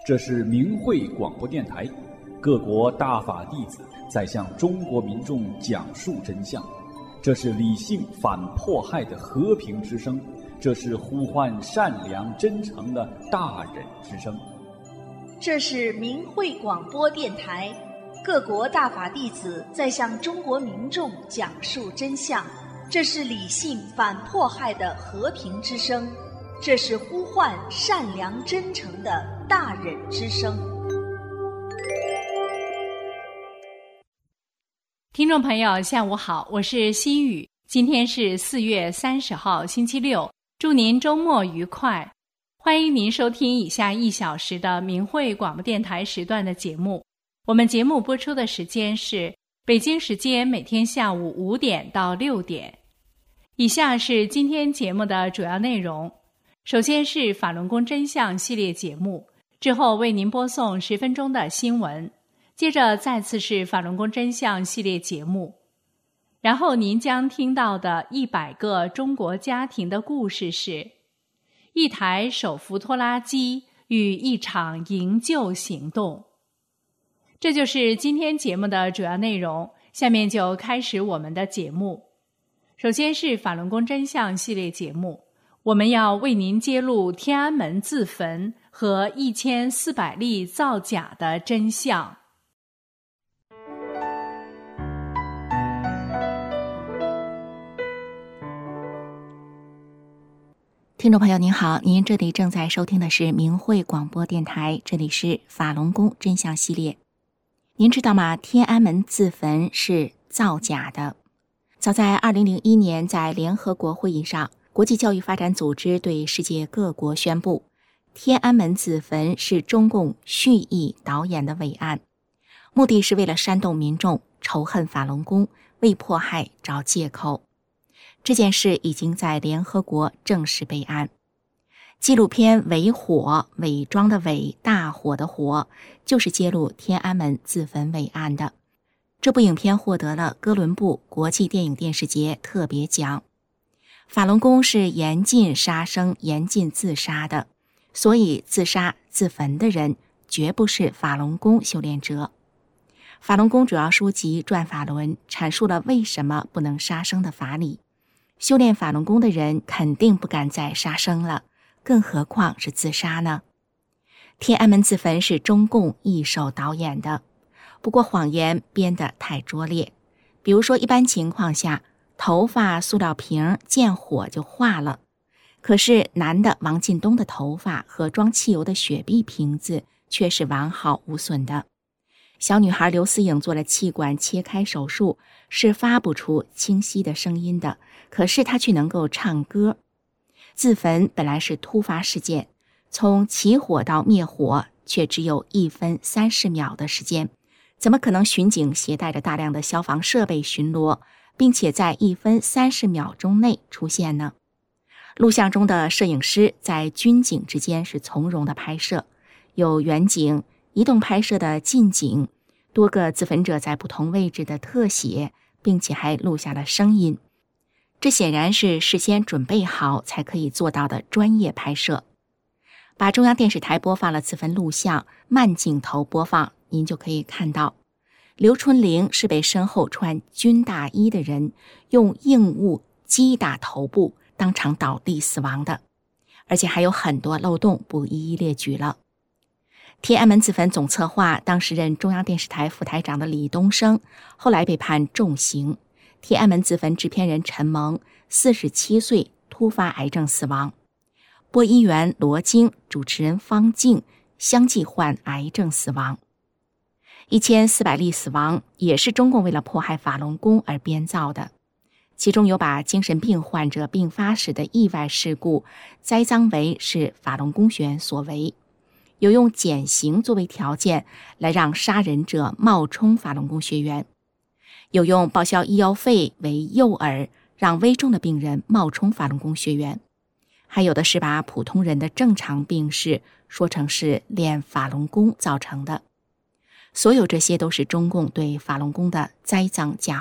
这是明慧广播电台，各国大法弟子在向中国民众讲述真相。这是理性反迫害的和平之声，这是呼唤善良真诚的大忍之声。 这是明慧广播电台，各国大法弟子在向中国民众讲述真相。这是理性反迫害的和平之声，这是呼唤善良真诚的大忍之声。 听众朋友下午好，我是心雨，今天是4月30号星期六，祝您周末愉快。欢迎您收听以下1小时的明慧广播电台时段的节目。我们节目播出的时间是北京时间每天下午5点到6点。以下是今天节目的主要内容。首先是法轮功真相系列节目，之后为您播送10分钟的新闻，接着再次是法轮功真相系列节目，然后您将听到的100个中国家庭的故事是一台手扶拖拉机与一场营救行动。这就是今天节目的主要内容，下面就开始我们的节目。首先是法轮功真相系列节目，我们要为您揭露天安门自焚和1400例造假的真相。 听众朋友您好，您这里正在收听的是明慧广播电台，这里是法轮功真相系列。您知道吗？天安门自焚是造假的。早在2001年，在联合国会议上，国际教育发展组织对世界各国宣布，天安门自焚是中共蓄意导演的伪案，目的是为了煽动民众仇恨法轮功，为迫害找借口。这件事已经在联合国正式备案。纪录片《伪火》，伪装的伪，大火的火，就是揭露天安门自焚伪案的。这部影片获得了哥伦布国际电影电视节特别奖。法轮功是严禁杀生、严禁自杀的，所以自杀自焚的人绝不是法轮功修炼者。法轮功主要书籍《转法轮》阐述了为什么不能杀生的法理。修炼法轮功的人肯定不敢再杀生了，更何况是自杀呢？天安门自焚是中共一手导演的，不过谎言编得太拙劣。比如说，一般情况下，头发塑料瓶见火就化了，可是男的王进东的头发和装汽油的雪碧瓶子却是完好无损的。小女孩刘思颖做了气管切开手术，是发不出清晰的声音的，可是她却能够唱歌。自焚本来是突发事件，从起火到灭火却只有1分30秒的时间，怎么可能巡警携带着大量的消防设备巡逻，并且在1分30秒钟内出现呢？录像中的摄影师在军警之间是从容的拍摄，有远景、移动拍摄的近景，多个自焚者在不同位置的特写，并且还录下了声音。这显然是事先准备好才可以做到的专业拍摄。把中央电视台播放了自焚录像，慢镜头播放，您就可以看到，刘春玲是被身后穿军大衣的人用硬物击打头部，当场倒地死亡的，而且还有很多漏洞，不一一列举了。天安门自焚总策划当时任中央电视台副台长的李东生，后来被判重刑。天安门自焚制片人陈蒙47岁突发癌症死亡，播音员罗京、主持人方静相继患癌症死亡。1400例死亡也是中共为了迫害法轮功而编造的，其中有把精神病患者并发时的意外事故栽赃为是法轮功学员所为，有用减刑作为条件来让杀人者冒充法轮功学员，有用报销医药费为诱饵，让危重的病人冒充法轮功学员，还有的是把普通人的正常病史说成是练法轮功造成的。所有这些都是中共对法轮功的栽赃嫁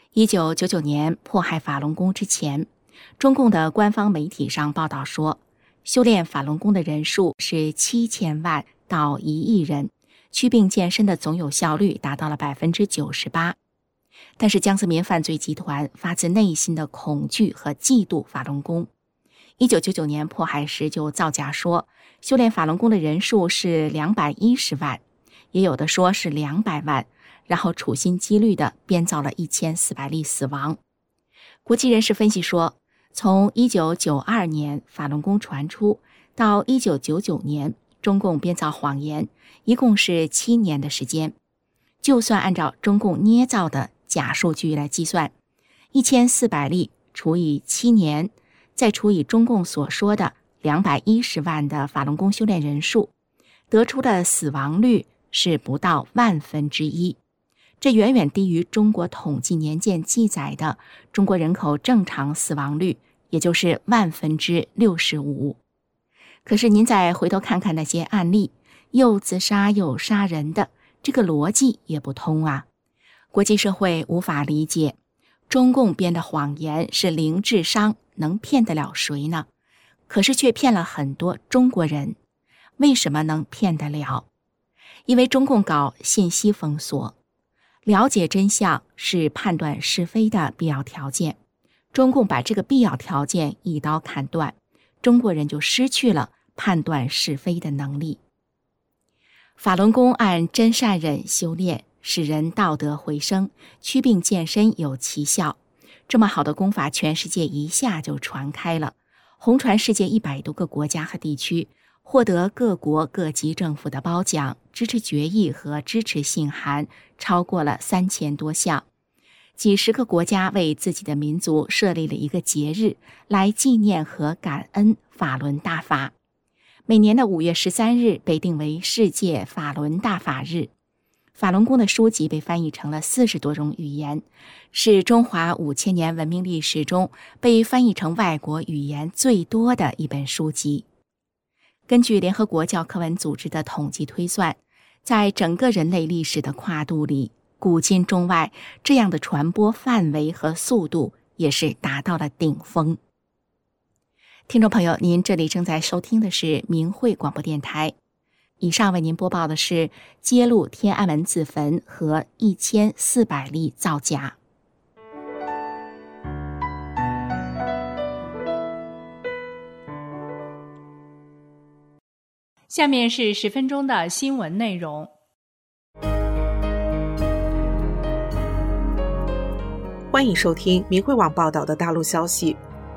祸。1999年迫害法轮功之前，中共的官方媒体上报道说， 修炼法轮功的人数是7000万到1亿人，祛病健身的总有效率达到了98%。但是江泽民犯罪集团发自内心的恐惧和嫉妒法轮功。1999年迫害时就造假说修炼法轮功的人数是210万，也有的说是200万，然后处心积虑地编造了1400例死亡。国际人士分析说，从1992年法轮功传出到1999年中共编造谎言，一共是7年的时间。就算按照中共捏造的假数据来计算，1400例除以7年，再除以中共所说的210万的法轮功修炼人数，得出的死亡率是不到1/1000，这远远低于中国统计年鉴记载的中国人口正常死亡率，也就是65%。可是您再回头看看那些案例，又自杀又杀人的，这个逻辑也不通啊。国际社会无法理解，中共编的谎言是零智商，能骗得了谁呢？可是却骗了很多中国人。为什么能骗得了？因为中共搞信息封锁，了解真相是判断是非的必要条件。中共把这个必要条件一刀砍断，中国人就失去了判断是非的能力。法轮功按真善忍修炼，使人道德回升，祛病健身有奇效。这么好的功法，全世界一下就传开了，红传世界100多个国家和地区，获得各国各级政府的褒奖、支持决议和支持信函超过了3000多项。几十个国家为自己的民族设立了一个节日，来纪念和感恩法轮大法。每年的5月13日被定为世界法轮大法日。法轮功的书籍被翻译成了40多种语言，是中华5000年文明历史中被翻译成外国语言最多的一本书籍。根据联合国教科文组织的统计推算，在整个人类历史的跨度里，古今中外这样的传播范围和速度也是达到了顶峰。听众朋友，您这里正在收听的是明慧广播电台。以上为您播报的是揭露天安门自焚和1400例造假。 下面是10分钟的新闻内容。 欢迎收听明慧网报道的大陆消息。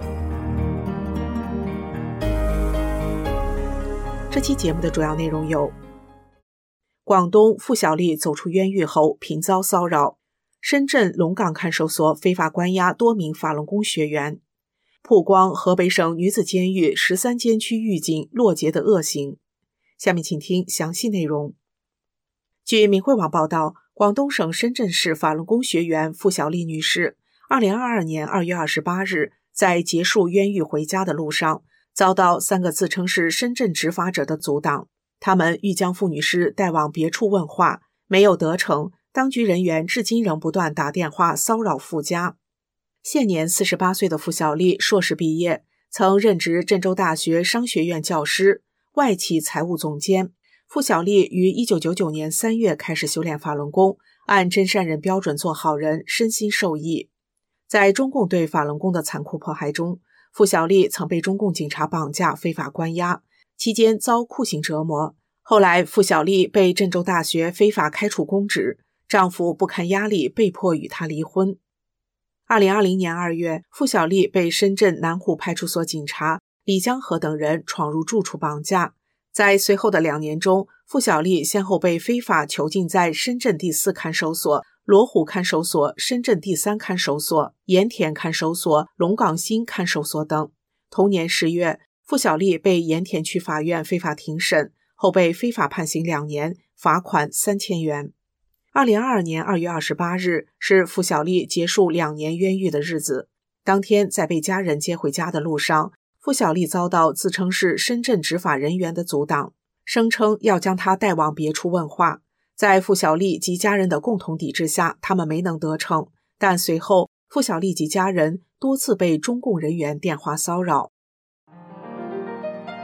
这期节目的主要内容有：广东付小丽走出冤狱后频遭骚扰，深圳龙岗看守所非法关押多名法轮功学员，曝光河北省女子监狱13监区狱警落劫的恶行。下面请听详细内容。据明慧网报道，广东省深圳市法轮功学员付小丽女士2022年2月28日在结束冤狱回家的路上，遭到3个自称是深圳执法者的阻挡，他们欲将付女士带往别处问话，没有得逞，当局人员至今仍不断打电话骚扰付家。现年48岁的付小丽硕士毕业，曾任职郑州大学商学院教师、外企财务总监。付小丽于1999年3月开始修炼法轮功，按真善忍标准做好人，身心受益。在中共对法轮功的残酷迫害中，付小丽曾被中共警察绑架非法关押，期间遭酷刑折磨。后来付小丽被郑州大学非法开除公职，丈夫不堪压力被迫与她离婚。2020年2月，付小丽被深圳南湖派出所警察李江河等人闯入住处绑架。在随后的2年中，付小丽先后被非法囚禁在深圳第4看守所、罗湖看守所、深圳第3看守所、盐田看守所、龙岗新看守所等。同年10月，付小丽被盐田区法院非法庭审，后被非法判刑2年，罚款3000元。2022年2月28日是付小丽结束2年冤狱的日子。当天在被家人接回家的路上，付小丽遭到自称是深圳执法人员的阻挡，声称要将她带往别处问话。在付小丽及家人的共同抵制下，他们没能得逞，但随后付小丽及家人多次被中共人员电话骚扰。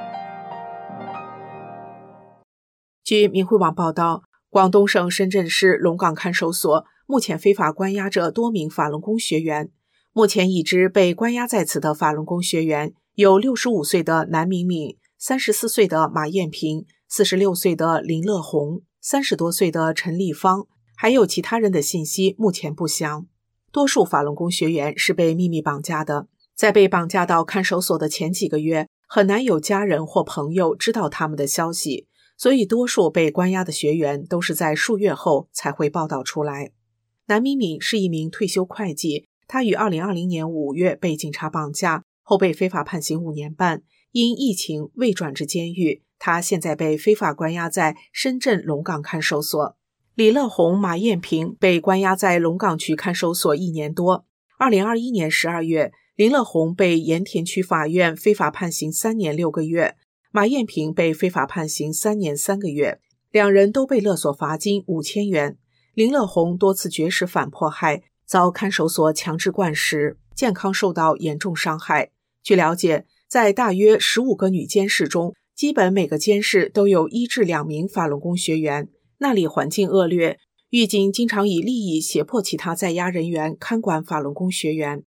据明慧网报道，广东省深圳市龙岗看守所目前非法关押着多名法轮功学员。目前已知被关押在此的法轮功学员有65岁的南敏敏、34岁的马艳萍、46岁的林乐红、30多岁的陈丽芳，还有其他人的信息目前不详。多数法轮功学员是被秘密绑架的，在被绑架到看守所的前几个月，很难有家人或朋友知道他们的消息，所以多数被关押的学员都是在数月后才会报道出来。南敏敏是一名退休会计，他于2020年5月被警察绑架，后被非法判刑5年半，因疫情未转至监狱，他现在被非法关押在深圳龙岗看守所。李乐红、马艳萍被关押在龙岗区看守所1年多。2021年12月，林乐红被盐田区法院非法判刑3年6个月，马艳萍被非法判刑3年3个月，两人都被勒索罚金5000元。林乐红多次绝食反迫害，遭看守所强制灌食，健康受到严重伤害。据了解，在大约15个女监室中，基本每个监室都有1至2名法轮功学员，那里环境恶劣，狱警经常以利益胁迫其他在押人员看管法轮功学员。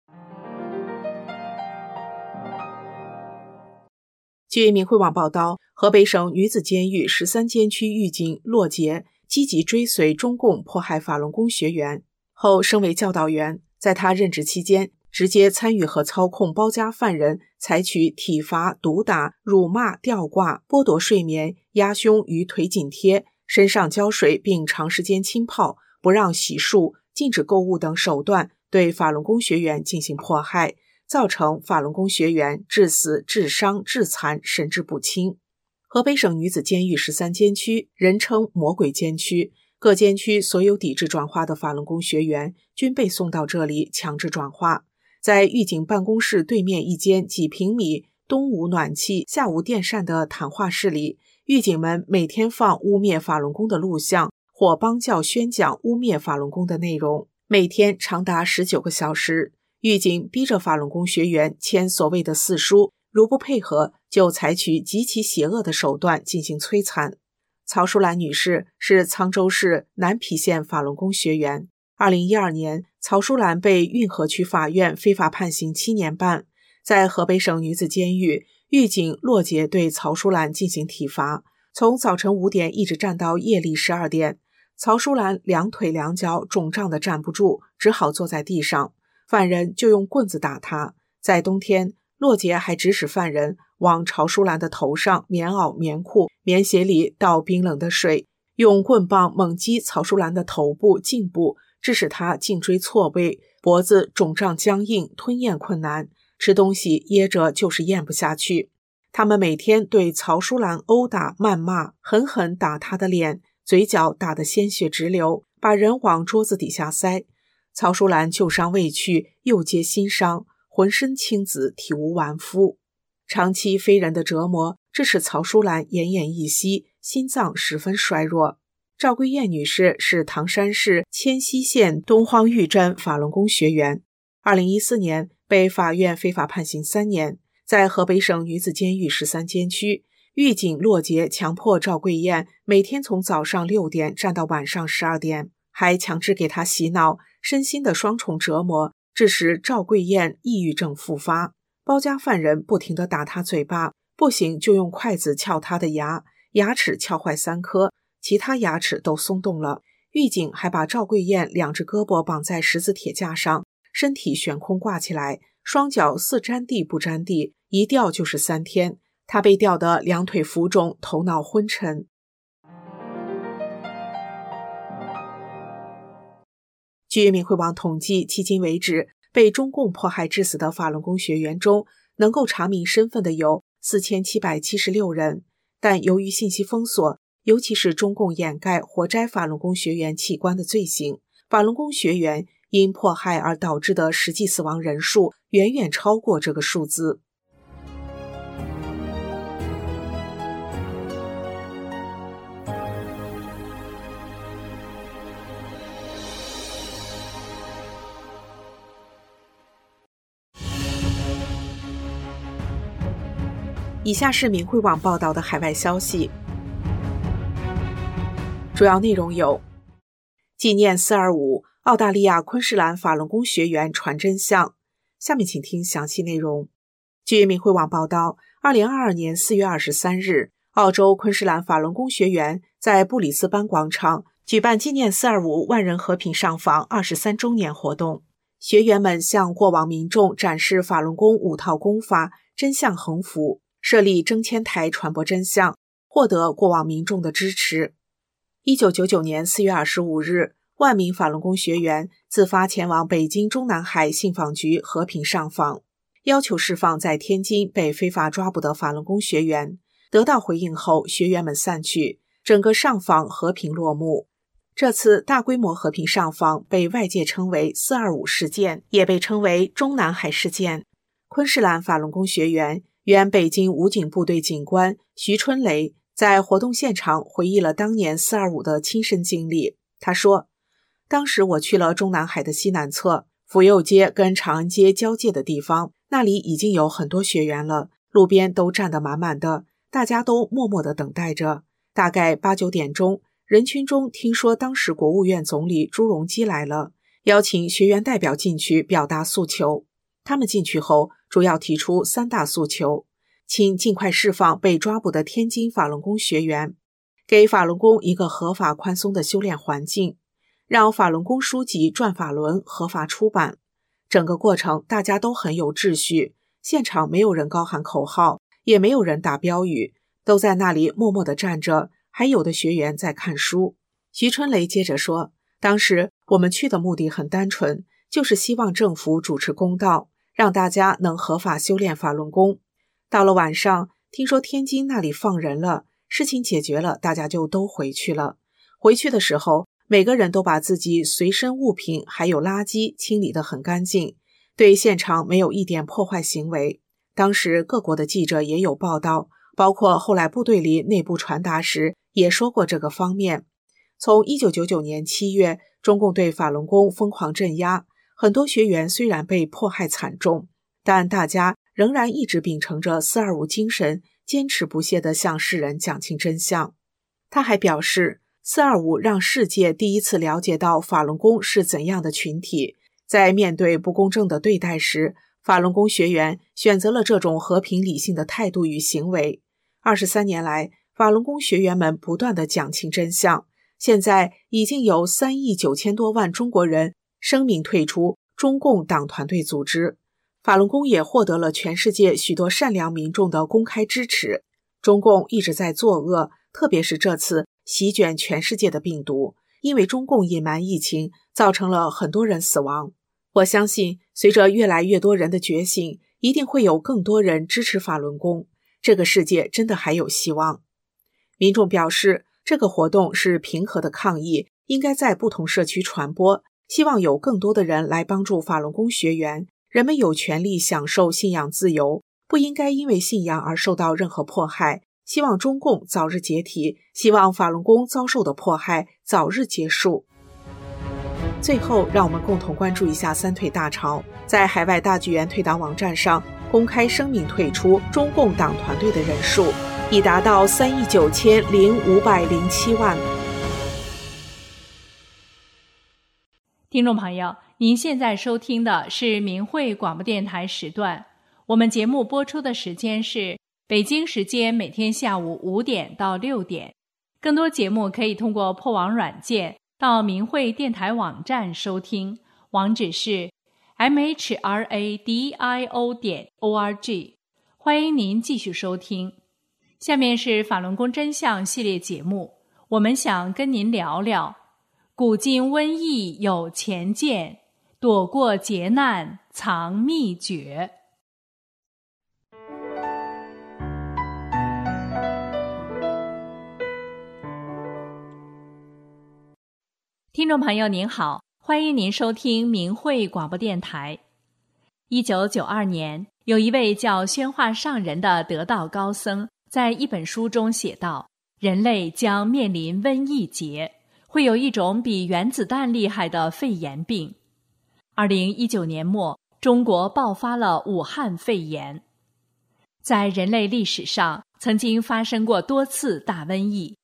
据明慧网报道，河北省女子监狱13监区狱警骆杰积极追随中共迫害法轮功学员，后升为教导员，在他任职期间直接参与和操控包夹犯人采取体罚、毒打、辱骂、吊挂、剥夺睡眠、压胸与腿紧贴、身上浇水并长时间浸泡、不让洗漱、禁止购物等手段对法轮功学员进行迫害，造成法轮功学员致死、致伤、致残，神志不清。河北省女子监狱13监区人称魔鬼监区，各监区所有抵制转化的法轮功学员均被送到这里强制转化。在狱警办公室对面一间几平米、冬无暖气、夏无电扇的谈话室里，狱警们每天放污蔑法轮功的录像或帮教宣讲污蔑法轮功的内容，每天长达19个小时。狱警逼着法轮功学员签所谓的4书，如不配合，就采取极其邪恶的手段进行摧残。曹淑兰女士是沧州市南邳县法轮功学员。2012年，曹淑兰被运河区法院非法判刑7年半。在河北省女子监狱，狱警骆杰对曹淑兰进行体罚，从早晨5点一直站到夜里12点。曹淑兰两腿两脚肿胀的站不住，只好坐在地上。犯人就用棍子打他。在冬天，骆杰还指使犯人往曹淑兰的头上、棉袄、棉裤、棉鞋里倒冰冷的水，用棍棒猛击曹淑兰的头部、颈部，致使她颈椎错位，脖子肿胀僵硬，吞咽困难，吃东西噎着就是咽不下去。他们每天对曹淑兰殴打、谩骂，狠狠打她的脸，嘴角打得鲜血直流，把人往桌子底下塞。曹淑兰旧伤未去，又接新伤，浑身青紫，体无完肤。长期非人的折磨致使曹淑兰奄奄一息，心脏十分衰弱。赵桂燕女士是唐山市迁西县东荒玉镇法轮功学员，2014年被法院非法判刑3年。在河北省女子监狱13监区，狱警骆杰强迫赵桂燕每天从早上6点站到晚上12点，还强制给她洗脑，身心的双重折磨致使赵桂燕抑郁症复发。包夹犯人不停地打她嘴巴，不行就用筷子撬她的牙，牙齿撬坏3颗，其他牙齿都松动了。狱警还把赵桂燕2只胳膊绑在十字铁架上，身体悬空挂起来，双脚似沾地不沾地，一吊就是3天。她被吊得2腿浮肿，头脑昏沉。据明慧网统计，迄今为止，被中共迫害致死的法轮功学员中，能够查明身份的有4776人，但由于信息封锁，尤其是中共掩盖活摘法轮功学员器官的罪行，法轮功学员因迫害而导致的实际死亡人数远远超过这个数字。以下是明慧网报道的海外消息。 主要内容有：纪念425，澳大利亚昆士兰法轮功学员传真相。下面请听详细内容。据明慧网报道，2022年4月23日，澳洲昆士兰法轮功学员在布里斯班广场举办纪念425万人和平上访23周年活动。学员们向过往民众展示法轮功5套功法、真相横幅，设立征签台传播真相，获得过往民众的支持。1999年4月25日，万名法轮功学员自发前往北京中南海信访局和平上访，要求释放在天津被非法抓捕的法轮功学员。得到回应后，学员们散去，整个上访和平落幕。这次大规模和平上访被外界称为425事件，也被称为中南海事件。昆士兰法轮功学员、原北京武警部队警官徐春雷在活动现场回忆了当年425的亲身经历。他说，当时我去了中南海的西南侧，福佑街跟长安街交界的地方，那里已经有很多学员了，路边都站得满满的，大家都默默地等待着。大概8、9点钟，人群中听说当时国务院总理朱镕基来了，邀请学员代表进去表达诉求。他们进去后主要提出3大诉求：请尽快释放被抓捕的天津法轮功学员，给法轮功一个合法宽松的修炼环境，让法轮功书籍《转法轮》合法出版。整个过程大家都很有秩序，现场没有人高喊口号，也没有人打标语，都在那里默默地站着，还有的学员在看书。徐春雷接着说，当时我们去的目的很单纯，就是希望政府主持公道，让大家能合法修炼法轮功。到了晚上，听说天津那里放人了，事情解决了，大家就都回去了。回去的时候，每个人都把自己随身物品还有垃圾清理得很干净，对现场没有一点破坏行为。当时各国的记者也有报道，包括后来部队里内部传达时也说过这个方面。从1999年7月，中共对法轮功疯狂镇压，很多学员虽然被迫害惨重，但大家仍然一直秉承着425精神，坚持不懈地向世人讲清真相。他还表示，425让世界第一次了解到法轮功是怎样的群体，在面对不公正的对待时，法轮功学员选择了这种和平理性的态度与行为。23年来，法轮功学员们不断地讲清真相，现在已经有3亿9千多万中国人声明退出中共党团队组织。法轮功也获得了全世界许多善良民众的公开支持。中共一直在作恶，特别是这次席卷全世界的病毒，因为中共隐瞒疫情，造成了很多人死亡。我相信，随着越来越多人的觉醒，一定会有更多人支持法轮功，这个世界真的还有希望。民众表示，这个活动是平和的抗议，应该在不同社区传播，希望有更多的人来帮助法轮功学员。人们有权利享受信仰自由，不应该因为信仰而受到任何迫害。希望中共早日解体，希望法轮功遭受的迫害早日结束。最后，让我们共同关注一下三退大潮。在海外大剧院退党网站上公开声明退出中共党团队的人数已达到3亿9千0507万。 听众朋友，您现在收听的是明慧广播电台时段，我们节目播出的时间是北京时间每天下午5点到6点。更多节目可以通过破网软件到明慧电台网站收听，网址是 mhradio.org。 欢迎您继续收听。下面是法轮功真相系列节目，我们想跟您聊聊古今瘟疫有前见，躲过劫难藏秘诀。听众朋友您好，欢迎您收听明慧广播电台。1992年，有一位叫宣化上人的得道高僧在一本书中写道，人类将面临瘟疫劫，会有一种比原子弹厉害的肺炎病。2019年末，中国爆发了武汉肺炎。在人类历史上，曾经发生过多次大瘟疫，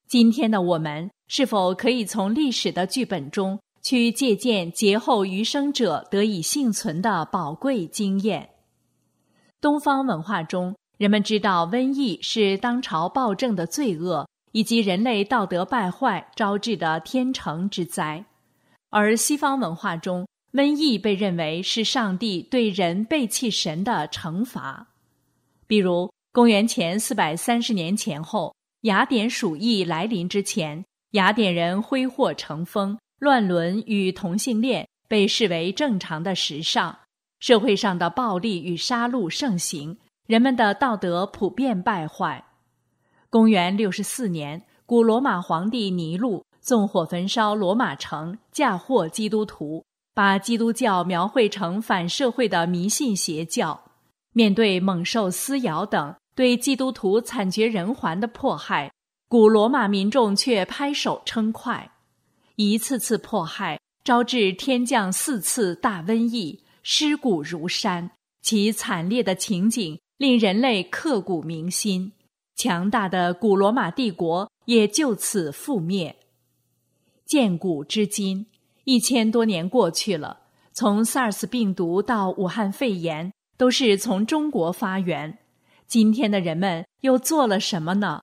今天的我们是否可以从历史的剧本中去借鉴劫后余生者得以幸存的宝贵经验？东方文化中，人们知道瘟疫是当朝暴政的罪恶，以及人类道德败坏招致的天惩之灾。而西方文化中，瘟疫被认为是上帝对人背弃神的惩罚。比如公元前430年前后，雅典鼠疫来临之前，雅典人挥霍成风，乱伦与同性恋被视为正常的时尚，社会上的暴力与杀戮盛行，人们的道德普遍败坏。公元64年，古罗马皇帝尼禄纵火焚烧罗马城，嫁祸基督徒，把基督教描绘成反社会的迷信邪教。面对猛兽撕咬等对基督徒惨绝人寰的迫害，古罗马民众却拍手称快。一次次迫害招致天降4次大瘟疫，尸骨如山，其惨烈的情景令人类刻骨铭心，强大的古罗马帝国也就此覆灭。建古至今1000多年过去了，从 SARS 病毒到武汉肺炎都是从中国发源，今天的人们又做了什么呢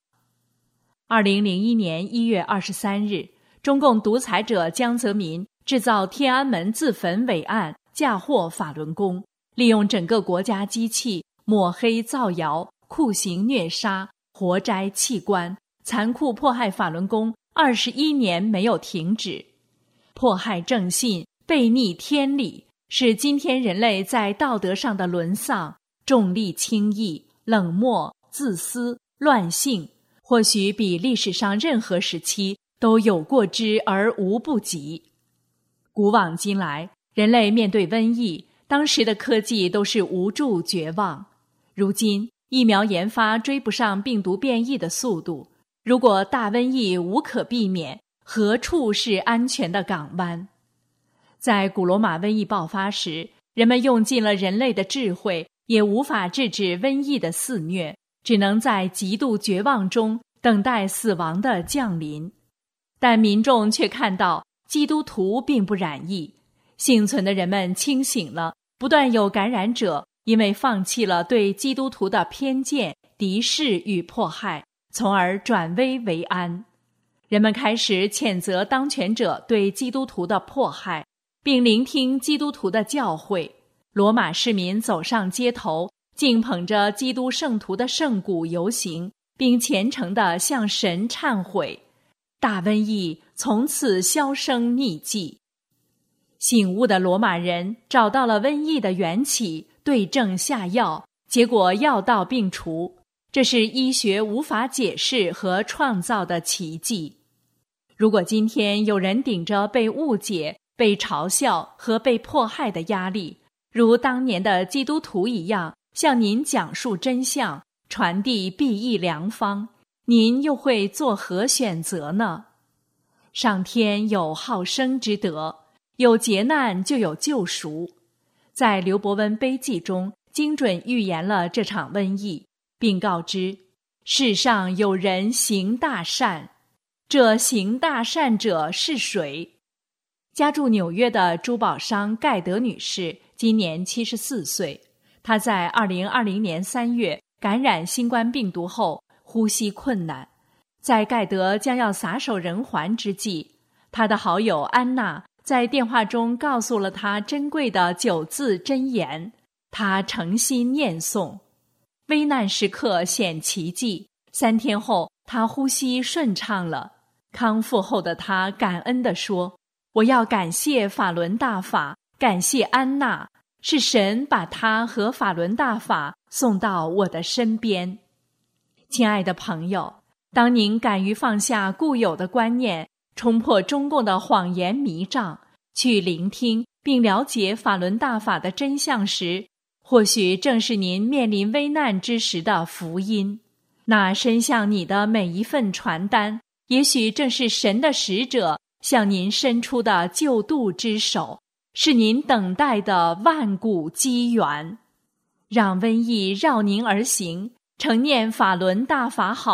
？2001年1月23日，中共独裁者江泽民制造天安门自焚伪案，嫁祸法轮功，利用整个国家机器抹黑造谣，酷刑虐杀，活摘器官，残酷迫害法轮功21年没有停止。迫害正信，背逆天理，是今天人类在道德上的沦丧，重利轻义，冷漠、自私、乱性，或许比历史上任何时期都有过之而无不及。古往今来，人类面对瘟疫，当时的科技都是无助绝望。如今疫苗研发追不上病毒变异的速度，如果大瘟疫无可避免，何处是安全的港湾？在古罗马瘟疫爆发时，人们用尽了人类的智慧，也无法制止瘟疫的肆虐，只能在极度绝望中等待死亡的降临。但民众却看到基督徒并不染疫，幸存的人们清醒了，不断有感染者因为放弃了对基督徒的偏见、敌视与迫害，从而转危为安。人们开始谴责当权者对基督徒的迫害，并聆听基督徒的教诲。罗马市民走上街头，敬捧着基督圣徒的圣骨游行，并虔诚地向神忏悔。大瘟疫从此销声匿迹。醒悟的罗马人找到了瘟疫的缘起，对症下药，结果药到病除。这是医学无法解释和创造的奇迹。如果今天有人顶着被误解、被嘲笑和被迫害的压力，如当年的基督徒一样，向您讲述真相，传递裨益良方，您又会作何选择呢？上天有好生之德，有劫难就有救赎。在刘伯温碑记中精准预言了这场瘟疫，并告知世上有人行大善，这行大善者是谁？家住纽约的珠宝商盖德女士今年74岁，她在2020年3月感染新冠病毒后呼吸困难，在盖德将要撒手人寰之际，她的好友安娜在电话中告诉了她珍贵的9字真言，她诚心念诵。危难时刻显奇迹，3天后她呼吸顺畅了。康复后的她感恩地说，我要感谢法轮大法，感谢安娜，是神把她和法轮大法送到我的身边。亲爱的朋友，当您敢于放下固有的观念，冲破中共的谎言迷障，去聆听并了解法轮大法的真相时，或许正是您面临危难之时的福音。那伸向你的每一份传单，也许正是神的使者向您伸出的救度之手，是您等待的万古机缘。让瘟疫绕您而行，承念法轮大法好，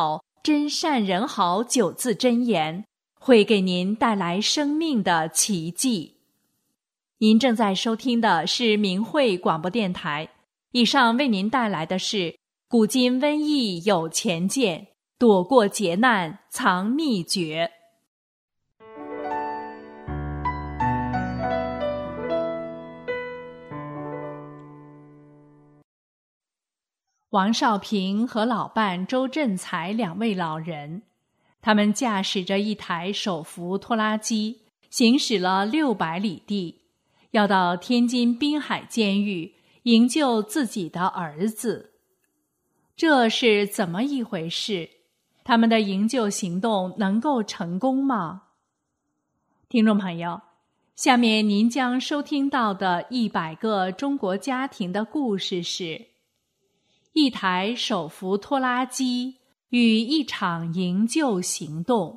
真善人好9字真言，会给您带来生命的奇迹。您正在收听的是明慧广播电台，以上为您带来的是古今瘟疫有前见，躲过劫难藏秘诀。王少平和老伴周振才2位老人，他们驾驶着一台手扶拖拉机，行驶了600里地，要到天津滨海监狱营救自己的儿子。这是怎么一回事？他们的营救行动能够成功吗？听众朋友，下面您将收听到的100个中国家庭的故事是一台手扶拖拉机与一场营救行动。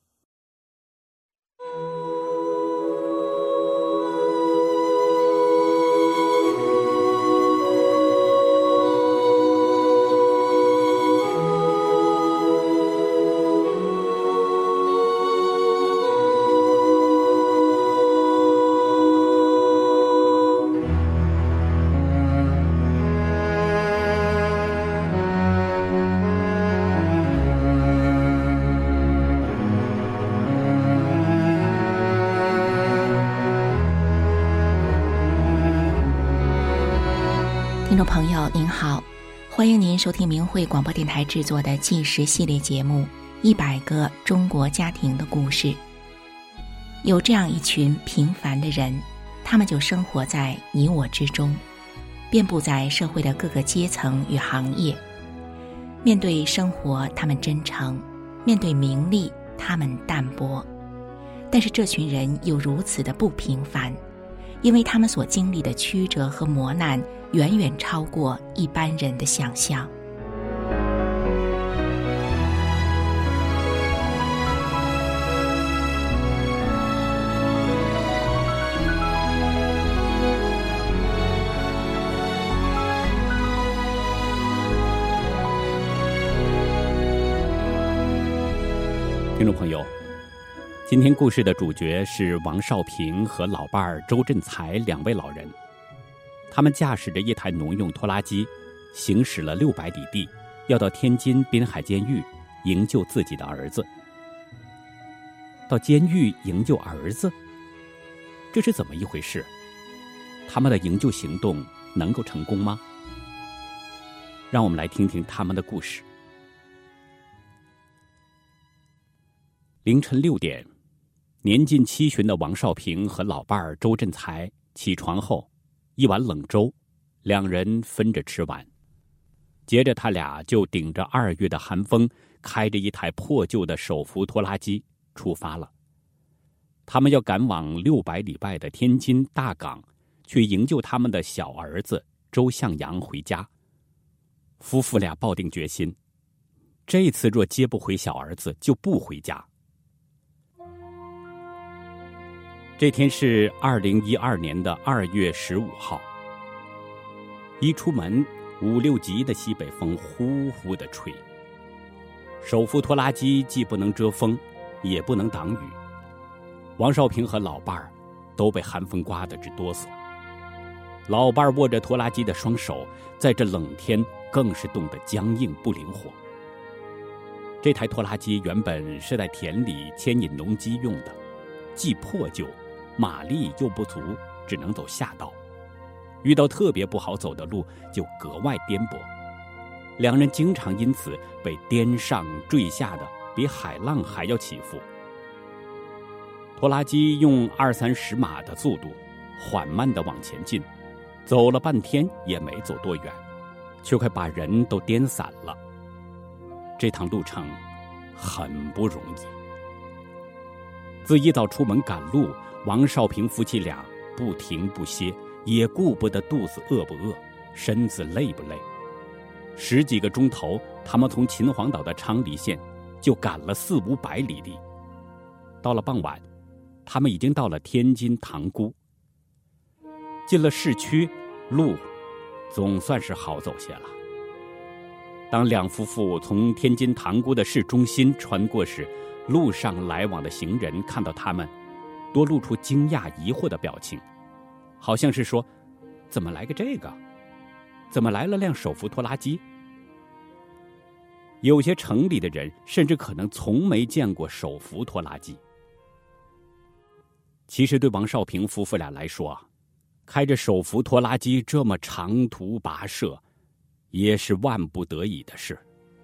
听众朋友您好，欢迎您收听明慧广播电台制作的纪实系列节目100个中国家庭的故事。有这样一群平凡的人，他们就生活在你我之中，遍布在社会的各个阶层与行业。面对生活他们真诚，面对名利他们淡薄，但是这群人又如此的不平凡，因为他们所经历的曲折和磨难远远超过一般人的想象。 听众朋友，今天故事的主角是王少平和老伴儿周振才2位老人。他们驾驶着一台农用拖拉机，行驶了600里地，要到天津滨海监狱营救自己的儿子。到监狱营救儿子，这是怎么一回事？他们的营救行动能够成功吗？让我们来听听他们的故事。凌晨6点，年近70旬的王少平和老伴儿周振才起床后，一碗冷粥，2人分着吃完。接着他俩就顶着2月的寒风，开着一台破旧的手扶拖拉机出发了。他们要赶往600里外的天津大港，去营救他们的小儿子周向阳回家。夫妇俩抱定决心，这次若接不回小儿子，就不回家。这天是2012年的2月15号。一出门，5、6级的西北风呼呼地吹。手扶拖拉机既不能遮风，也不能挡雨。王少平和老伴儿都被寒风刮得直哆嗦。老伴儿握着拖拉机的双手，在这冷天更是冻得僵硬不灵活。这台拖拉机原本是在田里牵引农机用的，既破旧，马力又不足，只能走下道。遇到特别不好走的路就格外颠簸，2人经常因此被颠上坠下的比海浪还要起伏。拖拉机用20-30码的速度缓慢地往前进，走了半天也没走多远，却快把人都颠散了。这趟路程很不容易。自一早出门赶路，王少平夫妻俩不停不歇，也顾不得肚子饿不饿，身子累不累。10几个钟头，他们从秦皇岛的昌黎县就赶了400-500里地。到了傍晚，他们已经到了天津塘沽。进了市区，路总算是好走些了。 当两夫妇从天津塘沽的市中心穿过时，路上来往的行人看到他们，多露出惊讶疑惑的表情，好像是说，怎么来个这个？怎么来了辆手扶拖拉机？有些城里的人甚至可能从没见过手扶拖拉机。其实对王少平夫妇俩来说，开着手扶拖拉机这么长途跋涉，也是万不得已的事。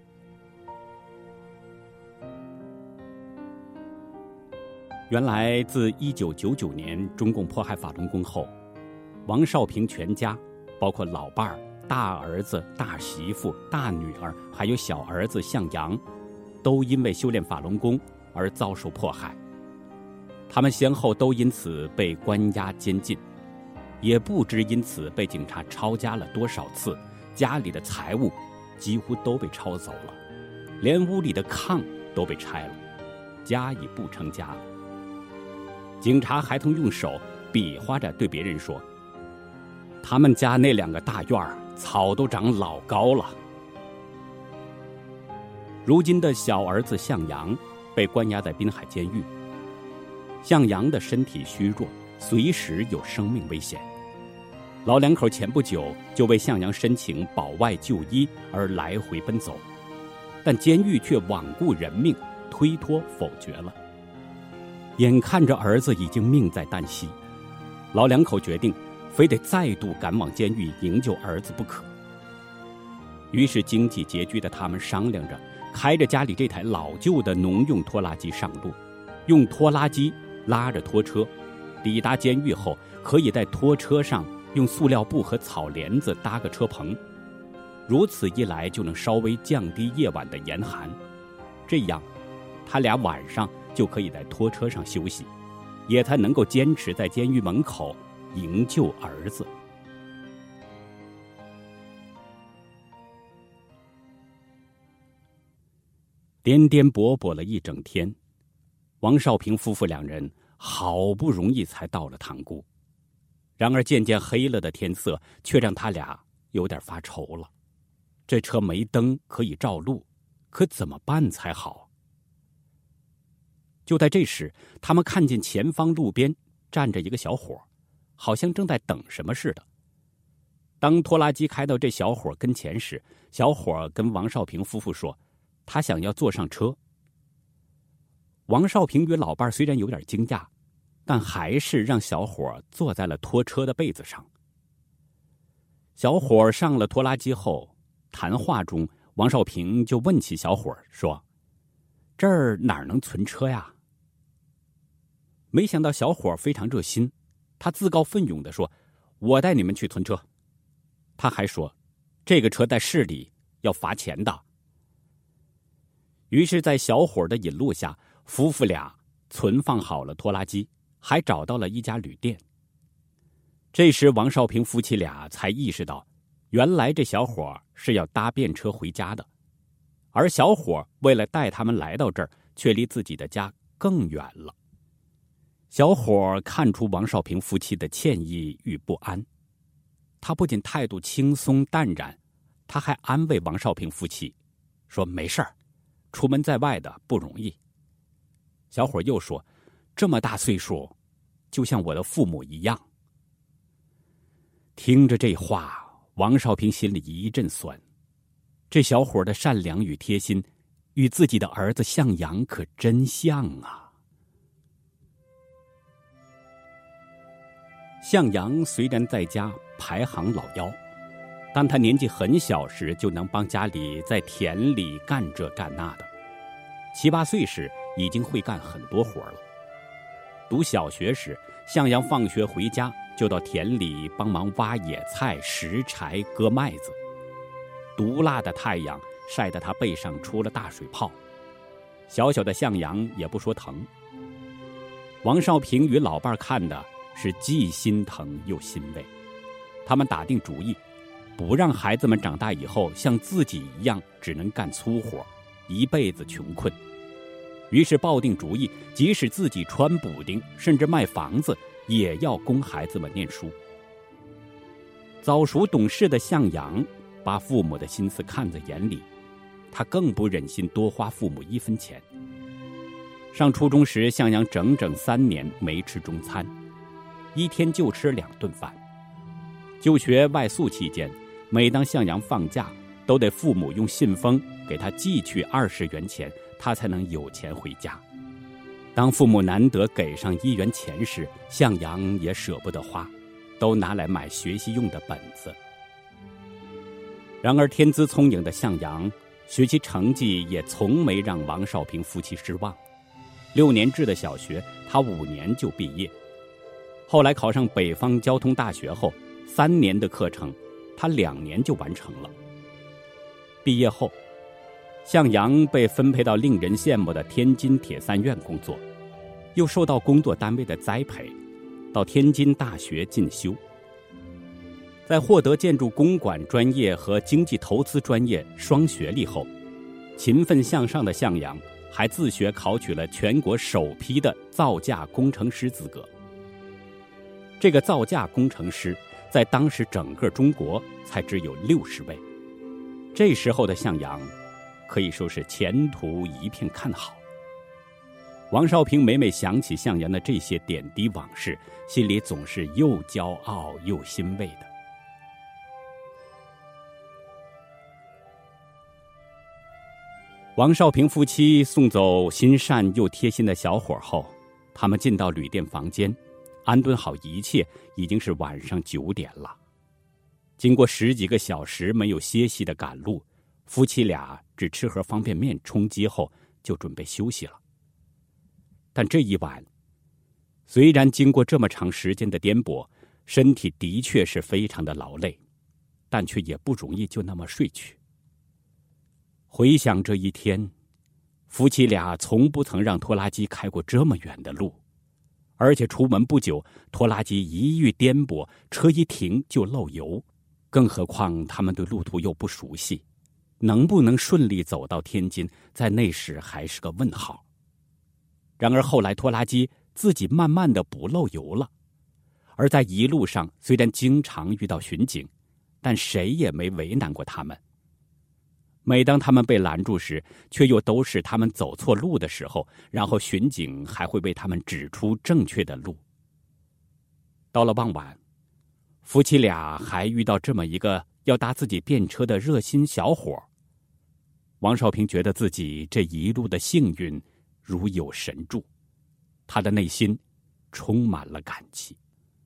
原来自1999年中共迫害法轮功后，王少平全家，包括老伴儿、大儿子、大媳妇、大女儿，还有小儿子向阳，都因为修炼法轮功而遭受迫害。他们先后都因此被关押监禁，也不知因此被警察抄家了多少次，家里的财物几乎都被抄走了，连屋里的炕都被拆了，家已不成家了。警察还曾用手比划着对别人说，他们家那2个大院儿草都长老高了。如今的小儿子向阳被关押在滨海监狱，向阳的身体虚弱，随时有生命危险。老两口前不久就为向阳申请保外就医而来回奔走，但监狱却罔顾人命，推脱否决了。眼看着儿子已经命在旦夕，老两口决定非得再度赶往监狱营救儿子不可。于是经济拮据的他们商量着，开着家里这台老旧的农用拖拉机上路，用拖拉机拉着拖车，抵达监狱后可以在拖车上用塑料布和草帘子搭个车棚，如此一来就能稍微降低夜晚的严寒。这样他俩晚上就可以在拖车上休息，也才能够坚持在监狱门口营救儿子。颠颠簸簸了一整天，王少平夫妇两人好不容易才到了塘沽，然而渐渐黑了的天色却让他俩有点发愁了。这车没灯可以照路，可怎么办才好？就在这时，他们看见前方路边站着一个小伙，好像正在等什么似的。当拖拉机开到这小伙跟前时，小伙跟王少平夫妇说，他想要坐上车。王少平与老伴虽然有点惊讶，但还是让小伙坐在了拖车的被子上。小伙上了拖拉机后，谈话中王少平就问起小伙说，这儿哪能存车呀？没想到小伙非常热心，他自告奋勇地说，我带你们去存车。他还说，这个车在市里要罚钱的。于是在小伙的引路下，夫妇俩存放好了拖拉机，还找到了一家旅店。这时王少平夫妻俩才意识到，原来这小伙是要搭便车回家的，而小伙为了带他们来到这儿，却离自己的家更远了。小伙看出王少平夫妻的歉意与不安，他不仅态度轻松淡然，他还安慰王少平夫妻说，没事儿，出门在外的不容易。小伙又说，这么大岁数，就像我的父母一样。听着这话，王少平心里一阵酸，这小伙的善良与贴心，与自己的儿子向阳可真像啊。向阳虽然在家排行老幺，但他年纪很小时就能帮家里在田里干这干那的，7、8岁时已经会干很多活了。读小学时，向阳放学回家就到田里帮忙挖野菜、拾柴、割麦子。毒辣的太阳晒得他背上出了大水泡，小小的向阳也不说疼。王少平与老伴看的是既心疼又欣慰，他们打定主意，不让孩子们长大以后像自己一样只能干粗活，一辈子穷困。于是抱定主意，即使自己穿补丁，甚至卖房子，也要供孩子们念书。早熟懂事的向阳把父母的心思看在眼里， 他更不忍心多花父母1分钱。上初中时，向阳整整3年没吃中餐，1天就吃2顿饭。就学外宿期间，每当向阳放假，都得父母用信封给他寄去20元钱，他才能有钱回家。当父母难得给上1元钱时，向阳也舍不得花，都拿来买学习用的本子。然而天资聪颖的向阳，学习成绩也从没让王少平夫妻失望。6年制的小学，他5年就毕业。后来考上北方交通大学后，3年的课程，他2年就完成了。毕业后，向阳被分配到令人羡慕的天津铁三院工作，又受到工作单位的栽培，到天津大学进修。在获得建筑公管专业和经济投资专业双学历后，勤奋向上的向阳还自学考取了全国首批的造价工程师资格。这个造价工程师在当时整个中国才只有60位，这时候的向阳可以说是前途一片看好。王少平每每想起向阳的这些点滴往事，心里总是又骄傲又欣慰的。王少平夫妻送走心善又贴心的小伙后，他们进到旅店房间，安顿好一切，已经是晚上9点了。经过10几个小时没有歇息的赶路，夫妻俩只吃盒方便面充饥后就准备休息了。但这一晚，虽然经过这么长时间的颠簸，身体的确是非常的劳累，但却也不容易就那么睡去。回想这一天，夫妻俩从不曾让拖拉机开过这么远的路，而且出门不久，拖拉机一遇颠簸，车一停就漏油，更何况他们对路途又不熟悉，能不能顺利走到天津，在那时还是个问号。然而后来拖拉机自己慢慢的不漏油了，而在一路上虽然经常遇到巡警，但谁也没为难过他们。每当他们被拦住时，却又都是他们走错路的时候，然后巡警还会为他们指出正确的路。到了傍晚，夫妻俩还遇到这么一个要搭自己便车的热心小伙。王少平觉得自己这一路的幸运如有神助，他的内心充满了感激。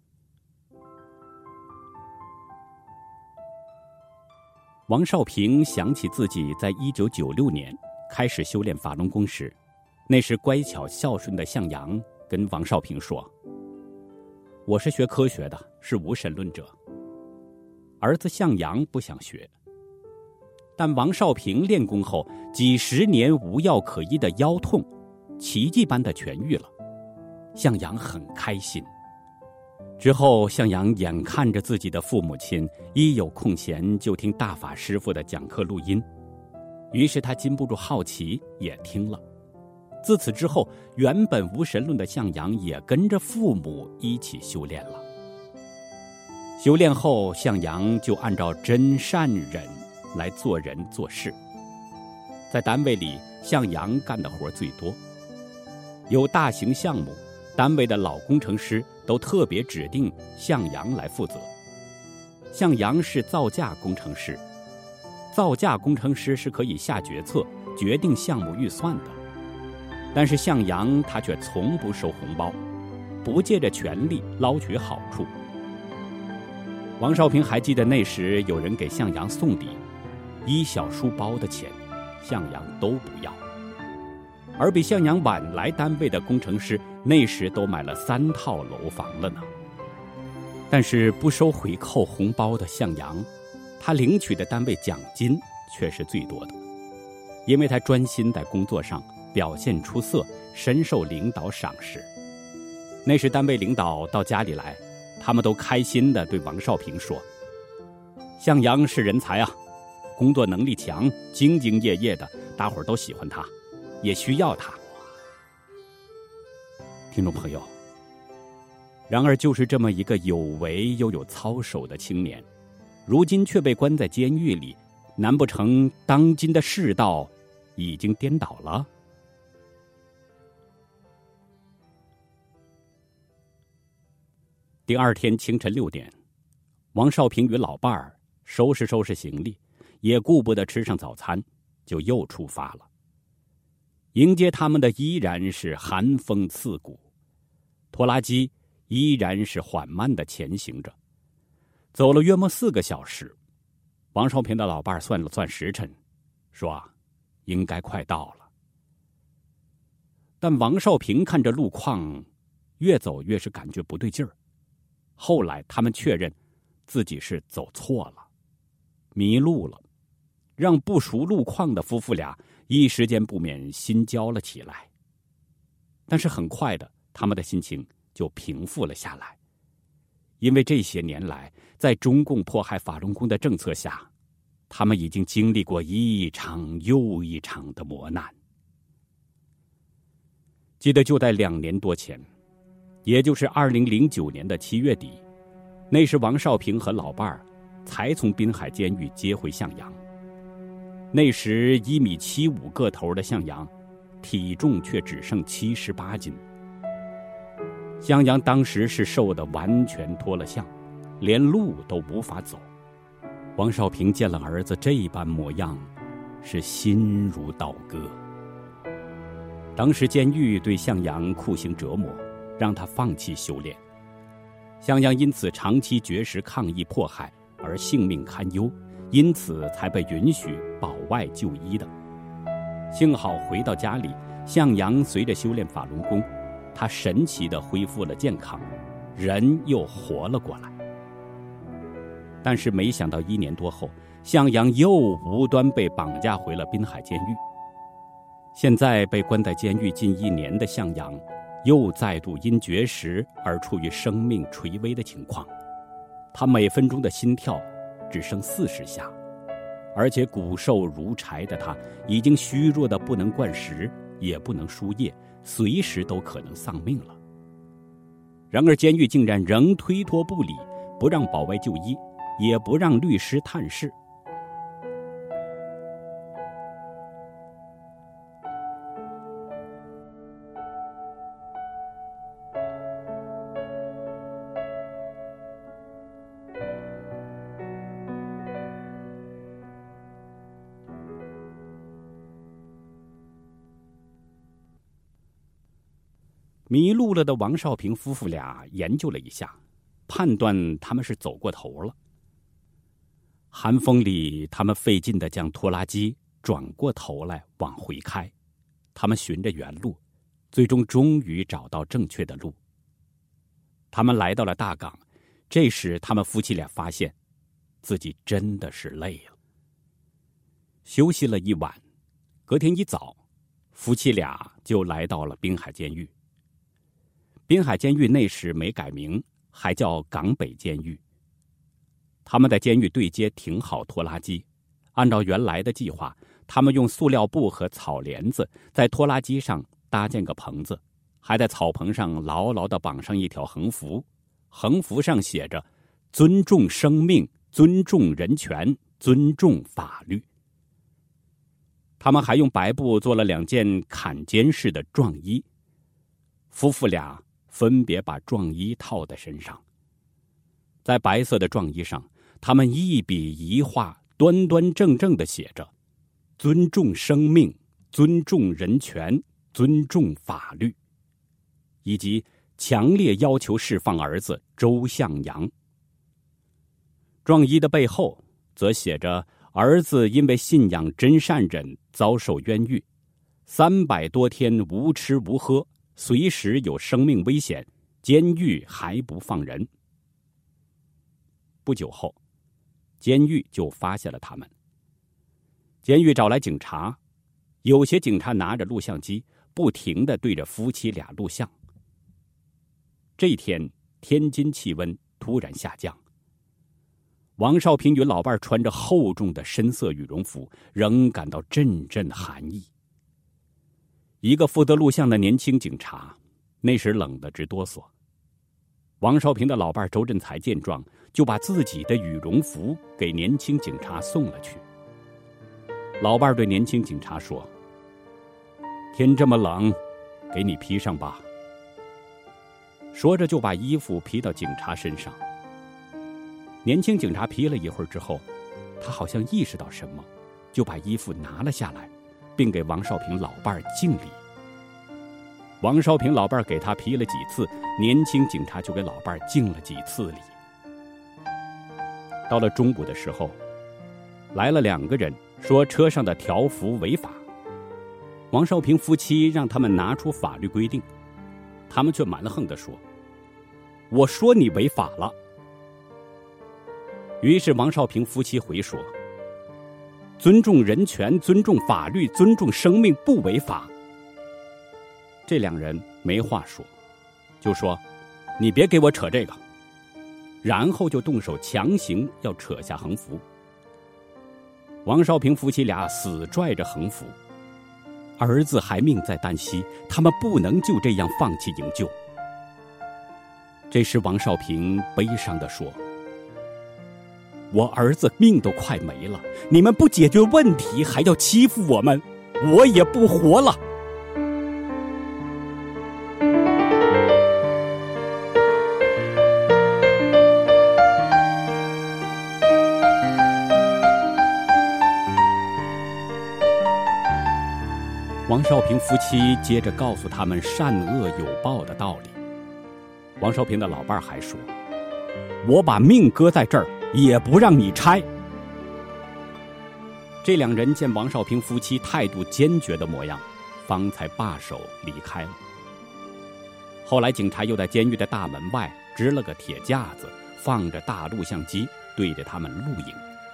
王少平想起自己在1996年开始修炼法轮功时，那时乖巧孝顺的向阳跟王少平说：“我是学科学的，是无神论者。”儿子向阳不想学，但王少平练功后，几10年无药可医的腰痛，奇迹般的痊愈了，向阳很开心。之后，向阳眼看着自己的父母亲一有空闲就听大法师父的讲课录音，于是他禁不住好奇，也听了。自此之后，原本无神论的向阳也跟着父母一起修炼了。修炼后，向阳就按照真善忍来做人做事。在单位里，向阳干的活最多，有大型项目，单位的老工程师都特别指定向阳来负责。向阳是造价工程师，造价工程师是可以下决策，决定项目预算的。但是向阳他却从不收红包，不借着权力捞取好处。王少平还记得那时有人给向阳送礼，1小书包的钱，向阳都不要。而比向阳晚来单位的工程师，那时都买了3套楼房了呢。但是不收回扣红包的向阳，他领取的单位奖金却是最多的，因为他专心在工作上，表现出色，深受领导赏识。那时单位领导到家里来，他们都开心地对王少平说：“向阳是人才啊，工作能力强，兢兢业业的，大伙儿都喜欢他，也需要他。”听众朋友，然而就是这么一个有为又有操守的青年，如今却被关在监狱里， 难不成当今的世道已经颠倒了？第二天清晨6点，王少平与老伴儿收拾行李，也顾不得吃上早餐，就又出发了。迎接他们的依然是寒风刺骨，拖拉机依然是缓慢地前行着。走了约莫4个小时，王少平的老伴儿算了算时辰，说应该快到了。但王少平看着路况，越走越是感觉不对劲儿。后来他们确认自己是走错了，迷路了，让不熟路况的夫妇俩一时间不免心焦了起来。但是很快的，他们的心情就平复了下来，因为这些年来，在中共迫害法轮功的政策下，他们已经经历过一场又一场的磨难。记得就在2年多前，也就是2009年的7月底，那时王少平和老伴儿才从滨海监狱接回向阳。那时1.75米个头的向阳，体重却只剩78斤。向阳当时是瘦得完全脱了相，连路都无法走。王少平见了儿子这般模样，是心如刀割。当时监狱对向阳酷刑折磨，让他放弃修炼。向阳因此长期绝食抗议迫害而性命堪忧，因此才被允许保外就医的。幸好回到家里，向阳随着修炼法轮功，他神奇地恢复了健康，人又活了过来。但是没想到1年多后，向阳又无端被绑架回了滨海监狱。现在被关在监狱近1年的向阳，又再度因绝食而处于生命垂危的情况。他每分钟的心跳只剩40下，而且骨瘦如柴的他已经虚弱的不能灌食，也不能输液，随时都可能丧命了。然而监狱竟然仍推脱不理，不让保外就医，也不让律师探视。迷路了的王少平夫妇俩研究了一下，判断他们是走过头了。寒风里，他们费劲地将拖拉机转过头来往回开。他们循着原路，最终终于找到正确的路。他们来到了大港，这时他们夫妻俩发现自己真的是累了。休息了一晚，隔天一早，夫妻俩就来到了滨海监狱。滨海监狱那时没改名，还叫港北监狱。他们在监狱对街停好拖拉机，按照原来的计划，他们用塑料布和草帘子在拖拉机上搭建个棚子，还在草棚上牢牢地绑上一条横幅，横幅上写着“尊重生命，尊重人权，尊重法律”。他们还用白布做了2件坎肩式的壮衣，夫妇俩分别把壮衣套在身上。在白色的壮衣上，他们一笔一画端端正正地写着尊重生命，尊重人权，尊重法律，以及强烈要求释放儿子周向阳。壮衣的背后则写着儿子因为信仰真善忍遭受冤狱，300多天无吃无喝，随时有生命危险，监狱还不放人。不久后，监狱就发现了他们。监狱找来警察，有些警察拿着录像机，不停地对着夫妻俩录像。这天，天津气温突然下降。王少平与老伴穿着厚重的深色羽绒服，仍感到阵阵寒意。一个负责录像的年轻警察，那时冷得直哆嗦。王少平的老伴周振才见状，就把自己的羽绒服给年轻警察送了去。 老伴对年轻警察说：“天这么冷，给你披上吧。”说着就把衣服披到警察身上。年轻警察披了一会儿之后，他好像意识到什么，就把衣服拿了下来，并给王少平老伴敬礼。王少平老伴给他披了几次，年轻警察就给老伴敬了几次礼。到了中午的时候，来了2个人，说车上的条幅违法。王少平夫妻让他们拿出法律规定，他们却蛮横地说：“我说你违法了。”于是王少平夫妻回说：“尊重人权，尊重法律，尊重生命，不违法。”这2人没话说，就说：“你别给我扯这个。”然后就动手强行要扯下横幅。王少平夫妻俩死拽着横幅，儿子还命在旦夕，他们不能就这样放弃营救。这时王少平悲伤地说：“我儿子命都快没了，你们不解决问题还要欺负我们，我也不活了。”王少平夫妻接着告诉他们善恶有报的道理。王少平的老伴还说：“我把命搁在这儿，也不让你拆。”这2人见王少平夫妻态度坚决的模样，方才罢手离开了。后来警察又在监狱的大门外支了个铁架子，放着大录像机，对着他们录影。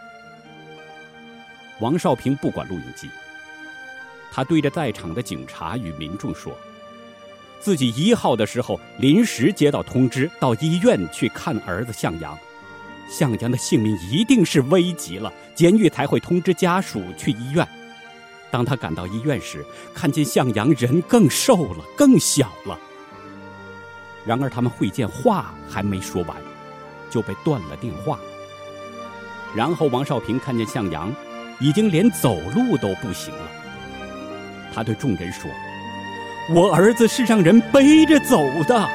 王少平不管录影机，他对着在场的警察与民众说，自己1号的时候临时接到通知，到医院去看儿子向阳。向阳的性命一定是危急了，监狱才会通知家属去医院。当他赶到医院时，看见向阳人更瘦了，更小了。然而他们会见话还没说完，就被断了电话。然后王少平看见向阳已经连走路都不行了。他对众人说：“我儿子是让人背着走的。”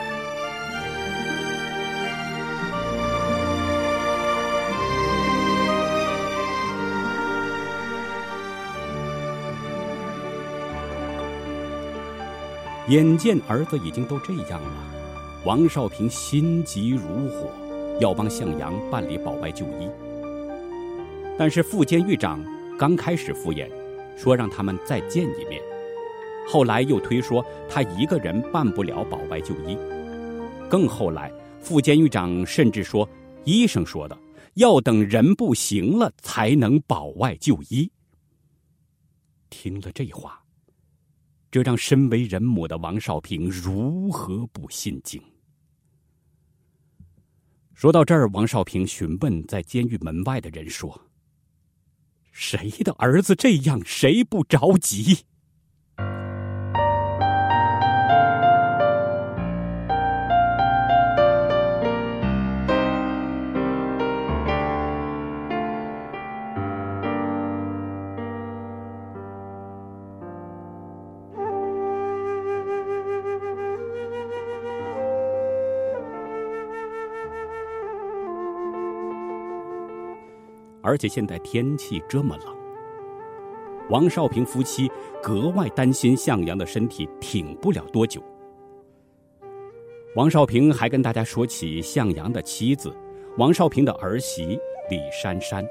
眼见儿子已经都这样了，王少平心急如火，要帮向阳办理保外就医。但是副监狱长刚开始敷衍，说让他们再见一面，后来又推说他一个人办不了保外就医。更后来，副监狱长甚至说，医生说的，要等人不行了才能保外就医。听了这话，这让身为人母的王少平如何不心惊？说到这儿，王少平询问在监狱门外的人说：“谁的儿子这样，谁不着急？”而且现在天气这么冷，王少平夫妻格外担心向阳的身体挺不了多久。王少平还跟大家说起向阳的妻子，王少平的儿媳李珊珊。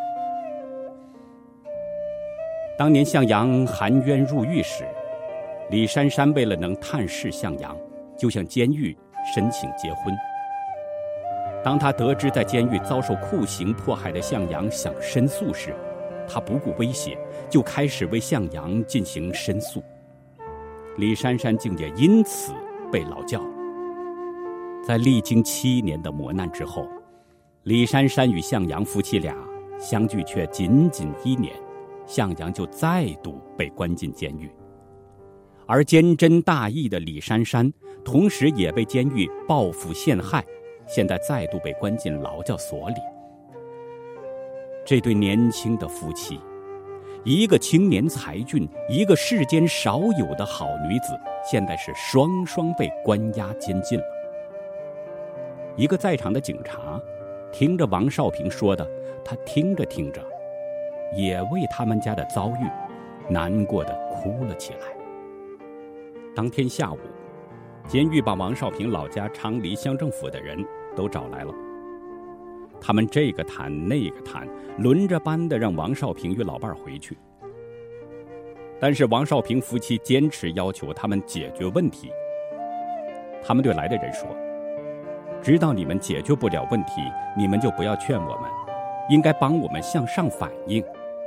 当年向阳含冤入狱时，李珊珊为了能探视向阳，就向监狱申请结婚。当他得知在监狱遭受酷刑迫害的向阳想申诉时，他不顾威胁，就开始为向阳进行申诉。李珊珊竟也因此被劳教了。在历经7年的磨难之后，李珊珊与向阳夫妻俩相距却仅仅1年，向阳就再度被关进监狱。而坚贞大义的李珊珊同时也被监狱报复陷害，现在再度被关进劳教所里。这对年轻的夫妻一个青年才俊，一个世间少有的好女子，现在是双双被关押监禁了。一个在场的警察听着王少平说的，他听着听着也为他们家的遭遇难过的哭了起来。当天下午，监狱把王少平老家昌黎乡政府的人都找来了，他们这个谈那个谈，轮着班的让王少平与老伴回去。但是王少平夫妻坚持要求他们解决问题。他们对来的人说，知道你们解决不了问题，你们就不要劝我们，应该帮我们向上反映。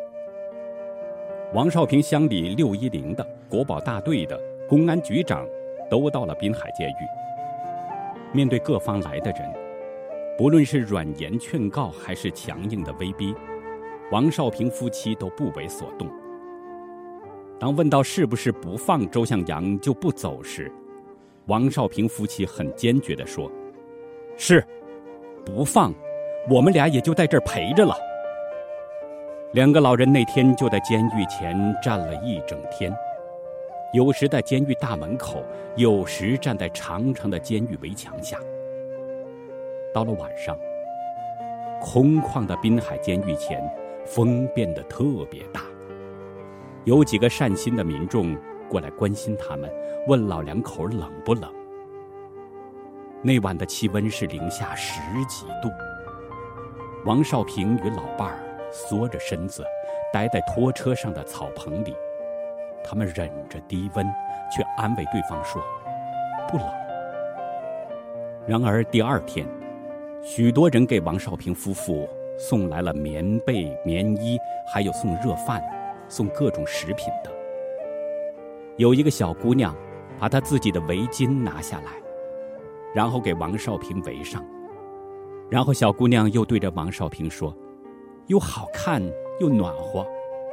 王少平乡里610的、国保大队的、公安局长都到了滨海监狱。面对各方来的人，不论是软言劝告还是强硬的威逼，王少平夫妻都不为所动。当问到是不是不放周向阳就不走时，王少平夫妻很坚决地说，是，不放，我们俩也就在这儿陪着了。两个老人那天就在监狱前站了一整天，有时在监狱大门口，有时站在长长的监狱围墙下。到了晚上，空旷的滨海监狱前，风变得特别大。有几个善心的民众过来关心他们，问老两口冷不冷。那晚的气温是零下10几度。王少平与老伴儿缩着身子待在拖车上的草棚里，他们忍着低温，却安慰对方说不冷。然而第二天，许多人给王少平夫妇送来了棉被、棉衣，还有送热饭、送各种食品的。有一个小姑娘把她自己的围巾拿下来，然后给王少平围上，然后小姑娘又对着王少平说，又好看又暖和。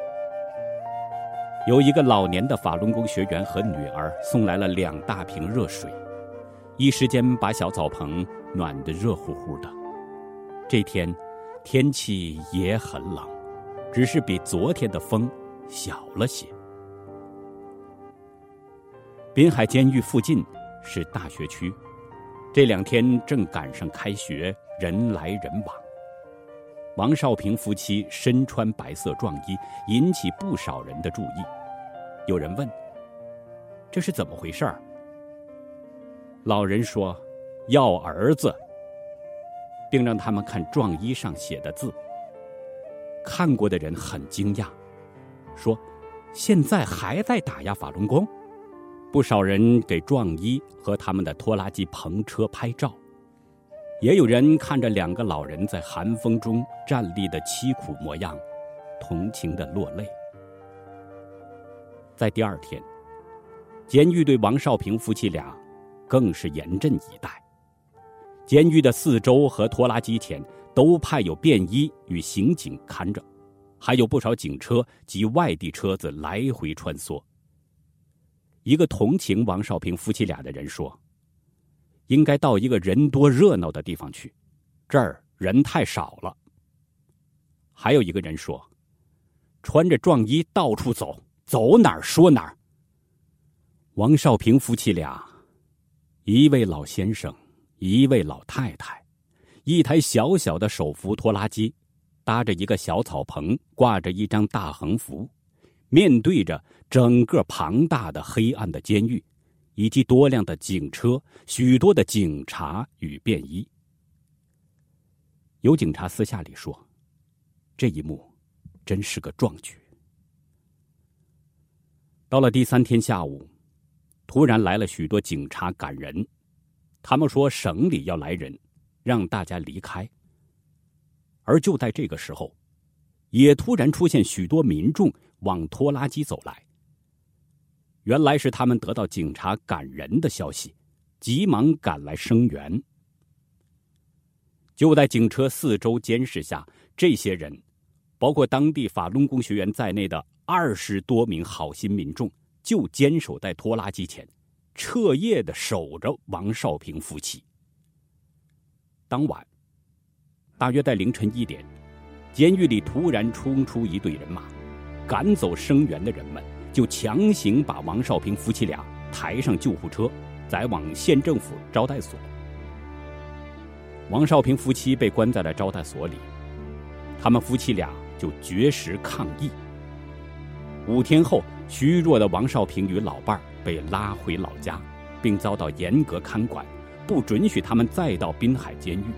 有一个老年的法轮功学员和女儿送来了2大瓶热水，一时间把小澡棚暖得热乎乎的。这天天气也很冷，只是比昨天的风小了些。滨海监狱附近是大学区，这2天正赶上开学，人来人往。王少平夫妻身穿白色壮衣，引起不少人的注意。有人问，这是怎么回事儿？老人说，要儿子，并让他们看壮衣上写的字。看过的人很惊讶，说现在还在打压法轮功？不少人给壮衣和他们的拖拉机篷车拍照，也有人看着2个老人在寒风中站立的凄苦模样，同情地落泪。在第二天，监狱对王少平夫妻俩更是严阵以待。监狱的4周和拖拉机前都派有便衣与刑警看着，还有不少警车及外地车子来回穿梭。一个同情王少平夫妻俩的人说，应该到一个人多热闹的地方去，这儿人太少了。还有一个人说，穿着壮衣到处走，走哪儿说哪儿。王少平夫妻俩，一位老先生，一位老太太，一台小小的手扶拖拉机，搭着一个小草棚，挂着一张大横幅，面对着整个庞大的黑暗的监狱，以及多辆的警车，许多的警察与便衣。有警察私下里说，这一幕真是个壮举。到了第3天下午，突然来了许多警察赶人，他们说省里要来人，让大家离开。而就在这个时候，也突然出现许多民众往拖拉机走来。原来是他们得到警察赶人的消息，急忙赶来声援。就在警车4周监视下，这些人，包括当地法轮功学员在内的20多名好心民众，就坚守在拖拉机前，彻夜地守着王少平夫妻。当晚，大约在凌晨1点，监狱里突然冲出一队人马， 赶走声援的人们，就强行把王少平夫妻俩抬上救护车，载往县政府招待所。王少平夫妻被关在了招待所里，他们夫妻俩就绝食抗议。5天后，虚弱的王少平与老伴儿被拉回老家，并遭到严格看管，不准许他们再到滨海监狱。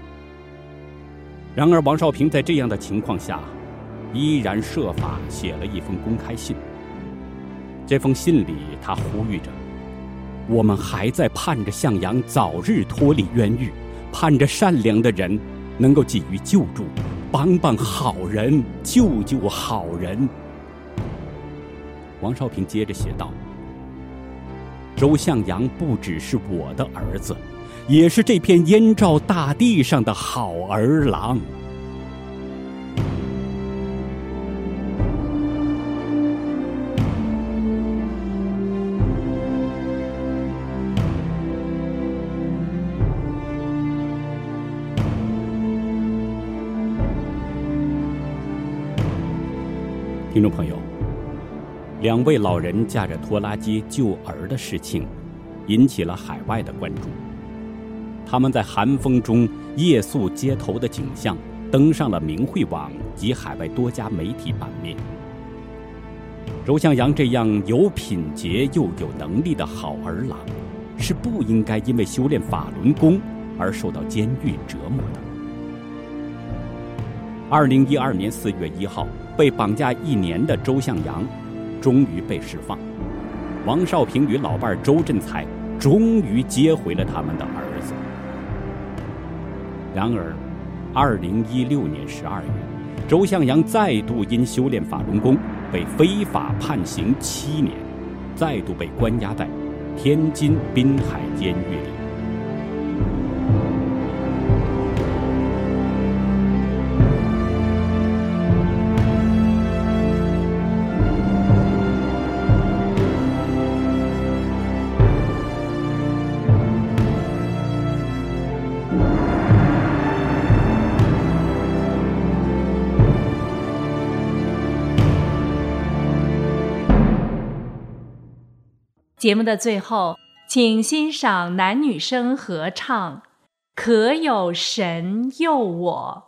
然而王少平在这样的情况下，依然设法写了一封公开信。这封信里他呼吁着，我们还在盼着向阳早日脱离冤狱，盼着善良的人能够给予救助，帮帮好人，救救好人。王少平接着写道，周向阳不只是我的儿子，也是这片燕赵大地上的好儿郎。听众朋友，2位老人驾着拖拉机救儿的事情引起了海外的关注。他们在寒风中夜宿街头的景象登上了明慧网及海外多家媒体版面。周向阳这样有品节又有能力的好儿郎，是不应该因为修炼法轮功而受到监狱折磨的。2012年4月1号，被绑架1年的周向阳终于被释放，王少平与老伴周振才终于接回了他们的儿子。然而2016年12月，周向阳再度因修炼法轮功被非法判刑7年，再度被关押在天津滨海监狱里。 节目的最后，请欣赏男女生合唱《可有神佑我》。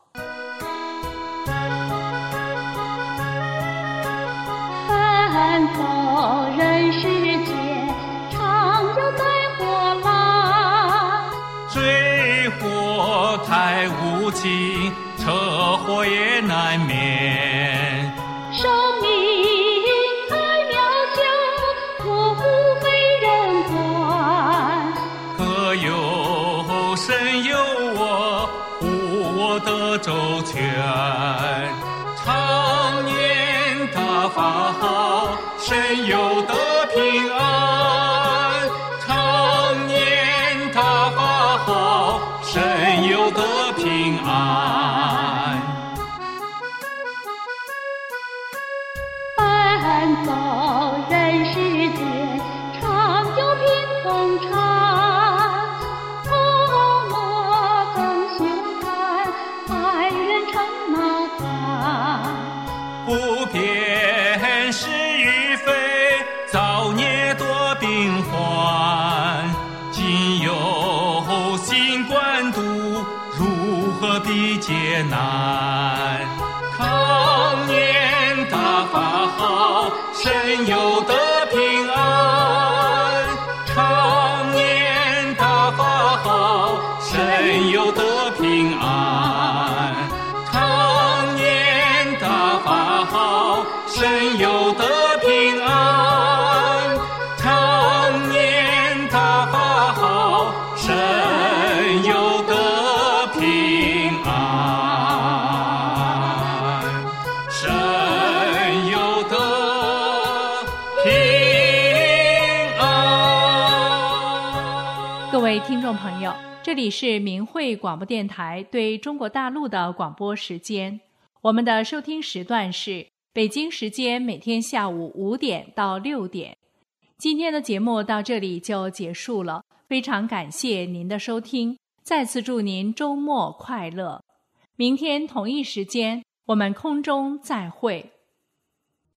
奔走人世间，常有灾祸来， 水火太无情，车祸也难免。 生命太渺小，我不非人管。 可有神佑我，护我的周全。常念大法好，神佑得平安。常念大法好，神佑得平安。 奔走人世间，常有病痛缠，泼墨更羞惭，害人成麻烦。 不辨是与非，造孽多病患。今有新冠毒，如何比劫难？常念大法好，神佑得平安。常念大法好，神佑得平安。常念大法好，神佑得平安。常念大法好，神佑得平安。神佑得平安。 各位听众朋友，这里是明慧广播电台对中国大陆的广播时间。我们的收听时段是北京时间每天下午5点到6点。今天的节目到这里就结束了，非常感谢您的收听，再次祝您周末快乐。明天同一时间，我们空中再会。